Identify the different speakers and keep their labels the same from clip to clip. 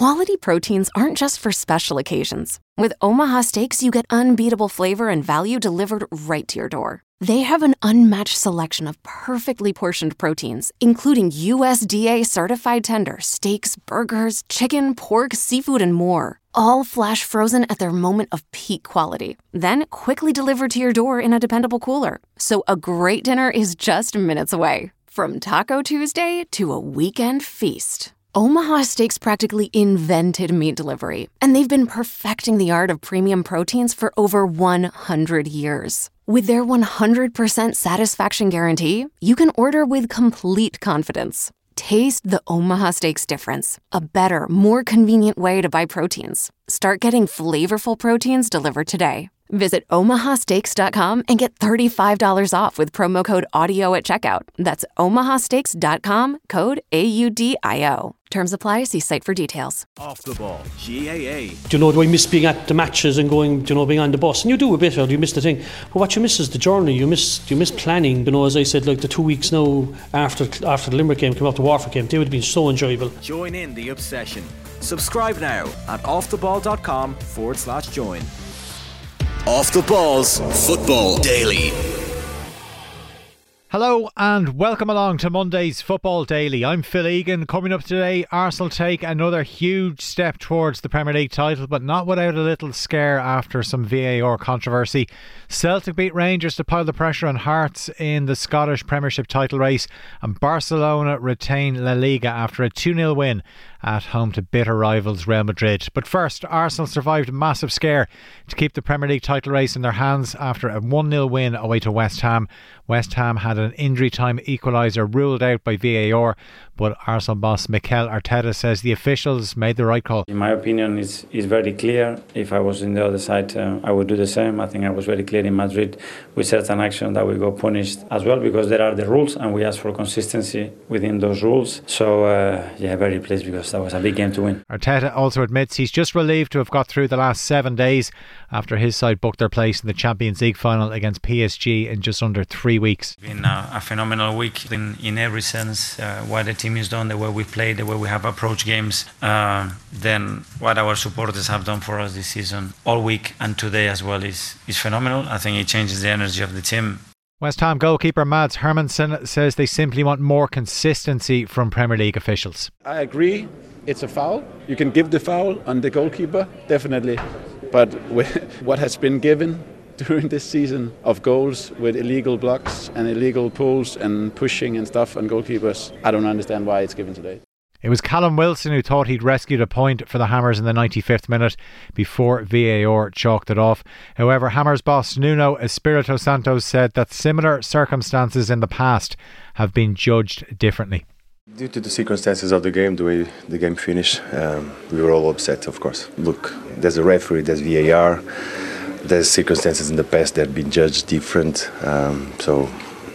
Speaker 1: Quality proteins aren't just for special occasions. With Omaha Steaks, you get unbeatable flavor and value delivered right to your door. They have an unmatched selection of perfectly portioned proteins, including USDA-certified tender steaks, burgers, chicken, pork, seafood, and more. All flash frozen at their moment of peak quality. Then quickly delivered to your door in a dependable cooler. So a great dinner is just minutes away. From Taco Tuesday to a weekend feast. Omaha Steaks practically invented meat delivery, and they've been perfecting the art of premium proteins for over 100 years. With their 100% satisfaction guarantee, you can order with complete confidence. Taste the Omaha Steaks difference, a better, more convenient way to buy proteins. Start getting flavorful proteins delivered today. Visit omahasteaks.com and get $35 off with promo code AUDIO at checkout. That's omahasteaks.com, code AUDIO. Terms apply. See site for details.
Speaker 2: Off the ball, GAA.
Speaker 3: Do you know, do I miss being at the matches and going, do you know, being on the bus? And you do a bit, or do you miss the thing? But what you miss is the journey. You miss planning. You know, as I said, like the 2 weeks now after the Limerick game, came up the Waterford game, they would have been so enjoyable.
Speaker 2: Join in the obsession. Subscribe now at offtheball.com/join. Off the Balls Football Daily.
Speaker 4: Hello and welcome along to Monday's Football Daily. I'm Phil Egan. Coming up today, Arsenal take another huge step towards the Premier League title, but not without a little scare after some VAR controversy. Celtic beat Rangers to pile the pressure on Hearts in the Scottish Premiership title race, and Barcelona retain La Liga after a 2-0 win at home to bitter rivals Real Madrid. But first, Arsenal survived a massive scare to keep the Premier League title race in their hands after a 1-0 win away to West Ham. West Ham had an injury time equaliser ruled out by VAR, but Arsenal boss Mikel Arteta says the officials made the right call.
Speaker 5: In my opinion, it's very clear. If I was in the other side, I would do the same. I think I was very clear in Madrid with certain action that we got punished as well, because there are the rules and we ask for consistency within those rules. So, very pleased because that was a big game to win.
Speaker 4: Arteta also admits he's just relieved to have got through the last 7 days after his side booked their place in the Champions League final against PSG in just under 3 weeks.
Speaker 5: It's been a phenomenal week in every sense. What the team has done, the way we play, the way we have approached games, then what our supporters have done for us this season all week and today as well is phenomenal. I think it changes the energy of the team.
Speaker 4: West Ham goalkeeper Mads Hermansen says they simply want more consistency from Premier League officials.
Speaker 6: I agree, it's a foul. You can give the foul on the goalkeeper, definitely. But what has been given during this season of goals with illegal blocks and illegal pulls and pushing and stuff on goalkeepers, I don't understand why it's given today.
Speaker 4: It was Callum Wilson who thought he'd rescued a point for the Hammers in the 95th minute before VAR chalked it off. However, Hammers boss Nuno Espirito Santo said that similar circumstances in the past have been judged differently.
Speaker 7: Due to the circumstances of the game, the way the game finished, we were all upset, of course. Look, there's a referee, there's VAR, there's circumstances in the past that have been judged different, so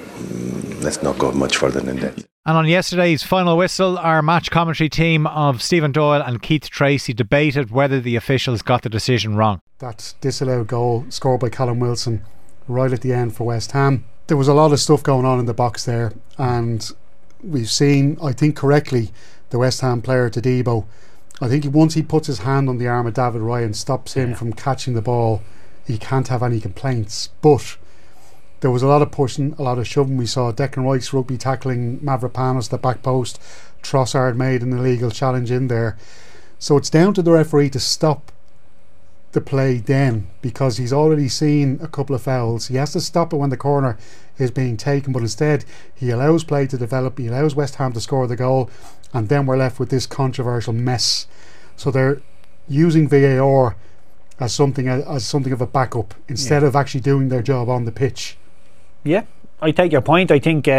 Speaker 7: let's not go much further than that.
Speaker 4: And on yesterday's final whistle, our match commentary team of Stephen Doyle and Keith Tracy debated whether the officials got the decision wrong.
Speaker 8: That disallowed goal scored by Callum Wilson right at the end for West Ham. There was a lot of stuff going on in the box there, and we've seen, I think correctly, the West Ham player Todibo. I think once he puts his hand on the arm of David Ryan, stops him from catching the ball, he can't have any complaints. But there was a lot of pushing, a lot of shoving. We saw Declan Rice rugby tackling Mavropanos, the back post. Trossard made an illegal challenge in there. So it's down to the referee to stop the play then, because he's already seen a couple of fouls. He has to stop it when the corner is being taken, but instead he allows play to develop, he allows West Ham to score the goal, and then we're left with this controversial mess. So they're using VAR as something of a backup instead of actually doing their job on the pitch.
Speaker 9: Yeah, I take your point. I think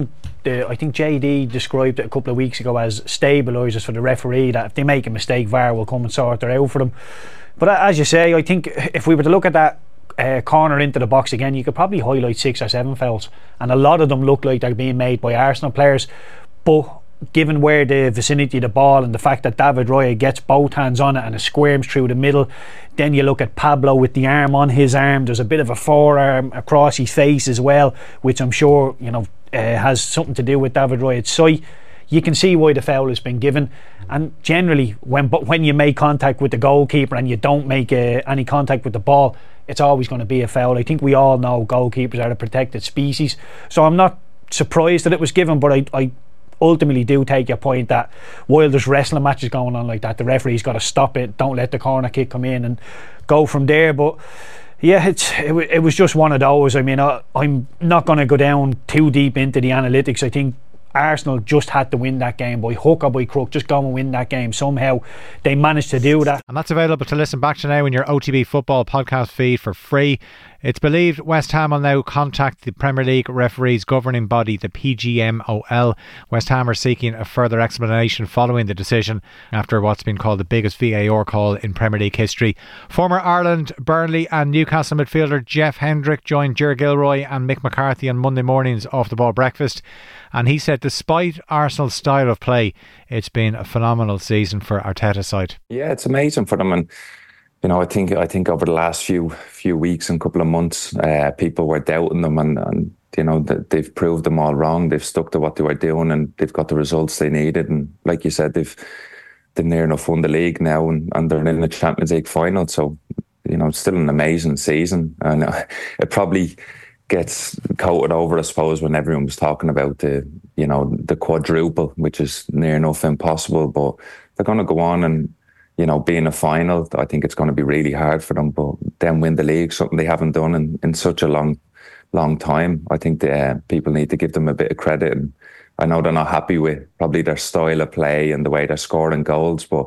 Speaker 9: JD described it a couple of weeks ago as stabilisers for the referee, that if they make a mistake, VAR will come and sort it out for them. But as you say, I think if we were to look at that corner into the box again, you could probably highlight 6 or 7 fouls, and a lot of them look like they're being made by Arsenal players. But given where the vicinity of the ball and the fact that David Raya gets both hands on it and it squirms through the middle, then you look at Pablo with the arm on his arm, there's a bit of a forearm across his face as well, which I'm sure has something to do with David Raya's sight. you can see why the foul has been given. And generally, when you make contact with the goalkeeper and you don't make any contact with the ball, it's always going to be a foul. I think we all know goalkeepers are a protected species, so I'm not surprised that it was given, but I ultimately do take your point that while there's wrestling matches going on like that, the referee's got to stop it, don't let the corner kick come in and go from there. But yeah, it was just one of those. I mean, I'm not going to go down too deep into the analytics. I think Arsenal just had to win that game by hook or by crook. Just go and win that game. Somehow they managed to do that.
Speaker 4: And that's available to listen back to now in your OTB Football podcast feed for free. It's believed West Ham will now contact the Premier League referees governing body, the PGMOL. West Ham are seeking a further explanation following the decision after what's been called the biggest VAR call in Premier League history. Former Ireland, Burnley and Newcastle midfielder Jeff Hendrick joined Ger Gilroy and Mick McCarthy on Monday morning's Off the Ball breakfast, and he said despite Arsenal's style of play, it's been a phenomenal season for Arteta's side.
Speaker 10: Yeah, it's amazing for them, and you know, I think over the last few weeks and couple of months, people were doubting them, and you know, they've proved them all wrong. They've stuck to what they were doing, and they've got the results they needed. And like you said, they've near enough won the league now, and they're in the Champions League final. So, you know, it's still an amazing season, and it probably gets coated over, I suppose, when everyone was talking about the quadruple, which is near enough impossible. But they're going to go on and, you know, being a final, I think it's going to be really hard for them. But then win the league, something they haven't done in such a long time. I think people need to give them a bit of credit. And I know they're not happy with probably their style of play and the way they're scoring goals, but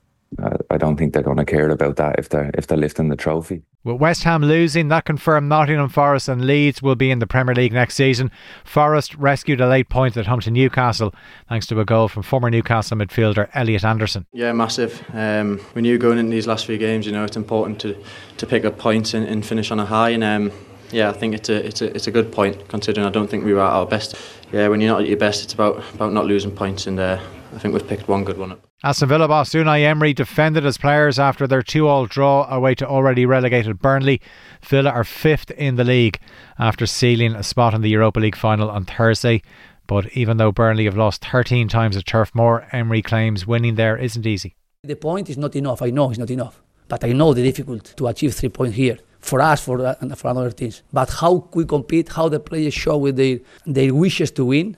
Speaker 10: I don't think they're going to care about that if they're lifting the trophy.
Speaker 4: With West Ham losing, that confirmed Nottingham Forest and Leeds will be in the Premier League next season. Forest rescued a late point at home to Newcastle thanks to a goal from former Newcastle midfielder Elliot Anderson.
Speaker 11: Yeah, massive. We knew going into these last few games, you know, it's important to pick up points and finish on a high. And yeah, I think it's a good point considering I don't think we were at our best. Yeah, when you're not at your best, it's about not losing points, and I think we've picked one good one up.
Speaker 4: Aston Villa boss Unai Emery defended his players after their 2-2 draw away to already relegated Burnley. Villa are 5th in the league after sealing a spot in the Europa League final on Thursday. But even though Burnley have lost 13 times at Turf Moor, Emery claims winning there isn't easy.
Speaker 12: The point is not enough. I know it's not enough. But I know the difficulty to achieve 3 points here. For us, for other teams. But how we compete, how the players show with their wishes to win,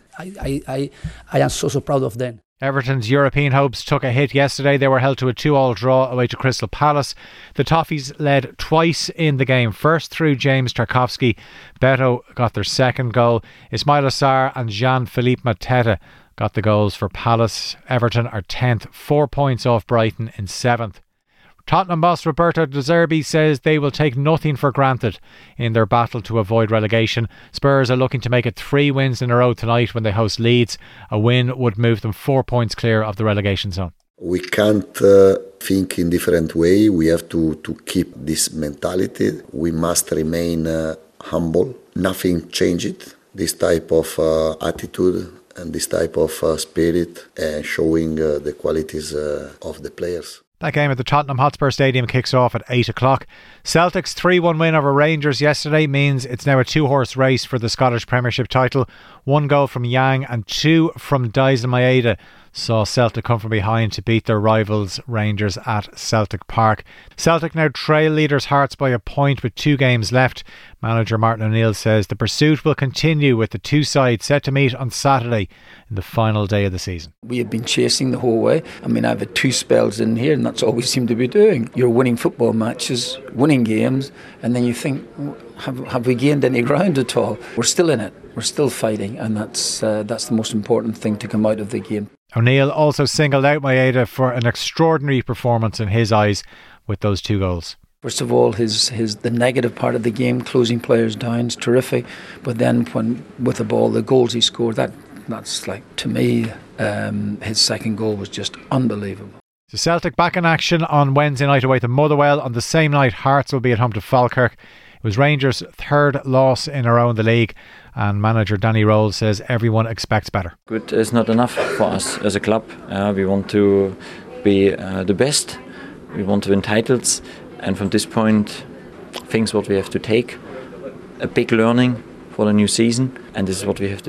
Speaker 12: I am so proud of them.
Speaker 4: Everton's European hopes took a hit yesterday. They were held to a 2-2 draw away to Crystal Palace. The Toffees led twice in the game. First through James Tarkowski. Beto got their second goal. Ismail Assar and Jean-Philippe Mateta got the goals for Palace. Everton are 10th, 4 points off Brighton in 7th. Tottenham boss Roberto De Zerbi says they will take nothing for granted in their battle to avoid relegation. Spurs are looking to make it 3 wins in a row tonight when they host Leeds. A win would move them 4 points clear of the relegation zone.
Speaker 13: We can't think in different way. We have to keep this mentality. We must remain humble. Nothing changed. This type of attitude and this type of spirit showing the qualities of the players.
Speaker 4: That game at the Tottenham Hotspur Stadium kicks off at 8 o'clock. Celtic's 3-1 win over Rangers yesterday means it's now a 2-horse race for the Scottish Premiership title. 1 goal from Yang and 2 from Daisen Maeda saw Celtic come from behind to beat their rivals Rangers at Celtic Park. Celtic now trail leaders Hearts by a point with 2 games left. Manager Martin O'Neill says the pursuit will continue with the two sides set to meet on Saturday in the final day of the season.
Speaker 14: We have been chasing the whole way. I mean, I've had 2 spells in here and that's all we seem to be doing. You're winning football matches, winning games, and then you think, have we gained any ground at all? We're still in it. We're still fighting, and that's the most important thing to come out of the game.
Speaker 4: O'Neill also singled out Maeda for an extraordinary performance in his eyes with those 2 goals.
Speaker 14: First of all, the negative part of the game, closing players down, is terrific. But then when with the ball, the goals he scored, that's like, to me, his second goal was just unbelievable.
Speaker 4: So Celtic back in action on Wednesday night away to Motherwell. On the same night, Hearts will be at home to Falkirk. It was Rangers' 3rd loss in a row in the league, and manager Danny Rowell says everyone expects better.
Speaker 15: Good is not enough for us as a club. We want to be the best. We want to win titles, and from this point, things what we have to take, a big learning for the new season, and this is what we have to do.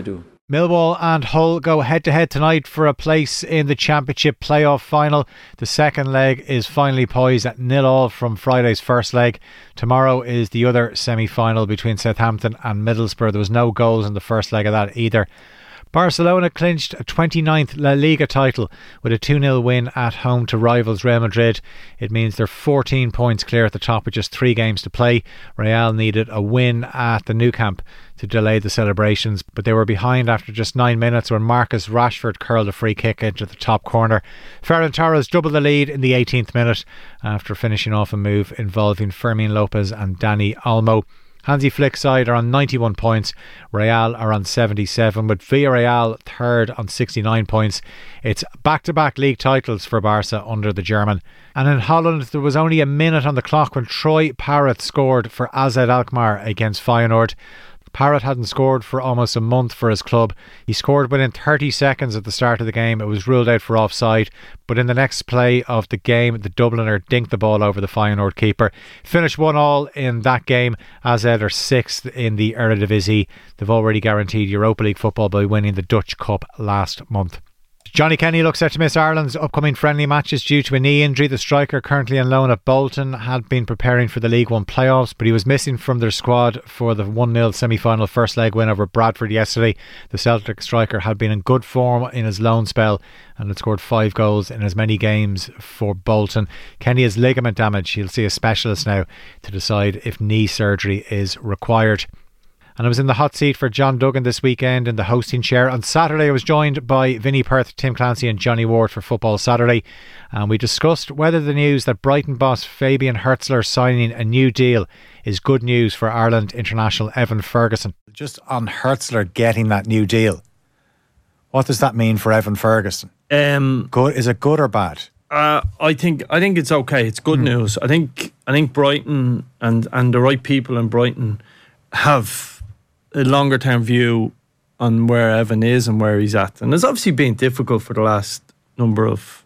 Speaker 4: Millwall and Hull go head-to-head tonight for a place in the Championship playoff final. The second leg is finally poised at 0-0 from Friday's first leg. Tomorrow is the other semi-final between Southampton and Middlesbrough. There was no goals in the first leg of that either. Barcelona clinched a 29th La Liga title with a 2-0 win at home to rivals Real Madrid. It means they're 14 points clear at the top with just 3 games to play. Real needed a win at the Nou Camp to delay the celebrations, but they were behind after just 9 minutes when Marcus Rashford curled a free kick into the top corner. Ferran Torres doubled the lead in the 18th minute after finishing off a move involving Fermin Lopez and Dani Olmo. Hansi Flick's side are on 91 points, Real are on 77, with Villarreal third on 69 points. It's back-to-back league titles for Barca under the German. And in Holland, there was only a minute on the clock when Troy Parrott scored for AZ Alkmaar against Feyenoord. Parrott hadn't scored for almost a month for his club. He scored within 30 seconds at the start of the game. It was ruled out for offside, but in the next play of the game, the Dubliner dinked the ball over the Feyenoord keeper. Finished 1-1 in that game. AZ are 6th in the Eredivisie. They've already guaranteed Europa League football by winning the Dutch Cup last month. Johnny Kenny looks set to miss Ireland's upcoming friendly matches due to a knee injury. The striker, currently on loan at Bolton, had been preparing for the League One playoffs, but he was missing from their squad for the 1-0 semi-final first leg win over Bradford yesterday. The Celtic striker had been in good form in his loan spell and had scored 5 goals in as many games for Bolton. Kenny has ligament damage. He'll see a specialist now to decide if knee surgery is required. And I was in the hot seat for John Duggan this weekend in the hosting chair. On Saturday I was joined by Vinnie Perth, Tim Clancy and Johnny Ward for Football Saturday, and we discussed whether the news that Brighton boss Fabian Hertzler signing a new deal is good news for Ireland international Evan Ferguson. Just on Hertzler getting that new deal, what does that mean for Evan Ferguson? Good? Is it good or bad?
Speaker 16: I think it's okay. It's good news. I think Brighton and the right people in Brighton have a longer term view on where Evan is and where he's at, and it's obviously been difficult for the last number of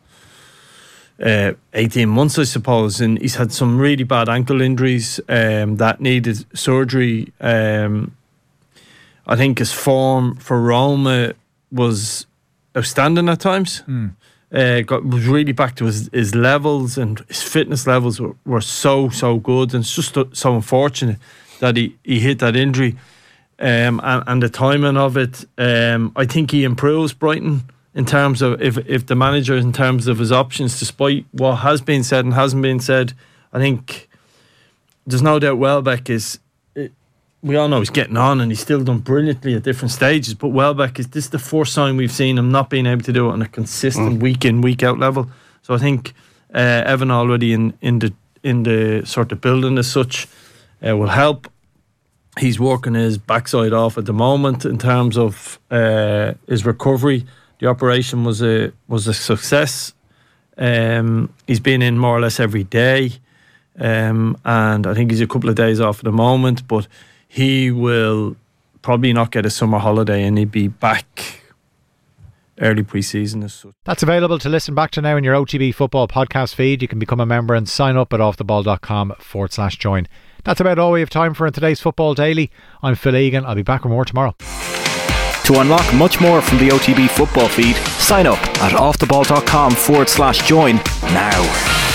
Speaker 16: 18 months, I suppose, and he's had some really bad ankle injuries that needed surgery. I think his form for Roma was outstanding at times. Was really back to his levels, and his fitness levels were so good, and it's just so unfortunate that he hit that injury. And the timing of it, I think he improves Brighton in terms of if the manager, in terms of his options, despite what has been said and hasn't been said. I think there's no doubt Welbeck we all know he's getting on and he's still done brilliantly at different stages, but Welbeck this is the first time we've seen him not being able to do it on a consistent week in, week out level. So I think Evan already in the sort of building as such will help. He's working his backside off at the moment in terms of his recovery. The operation was a success. He's been in more or less every day, and I think he's a couple of days off at the moment, but he will probably not get a summer holiday and he'll be back early pre-season as such.
Speaker 4: That's available to listen back to now in your OTB Football podcast feed. You can become a member and sign up at offtheball.com/join. That's about all we have time for in today's Football Daily. I'm Phil Egan. I'll be back with more tomorrow.
Speaker 17: To unlock much more from the OTB football feed, sign up at offtheball.com/join now.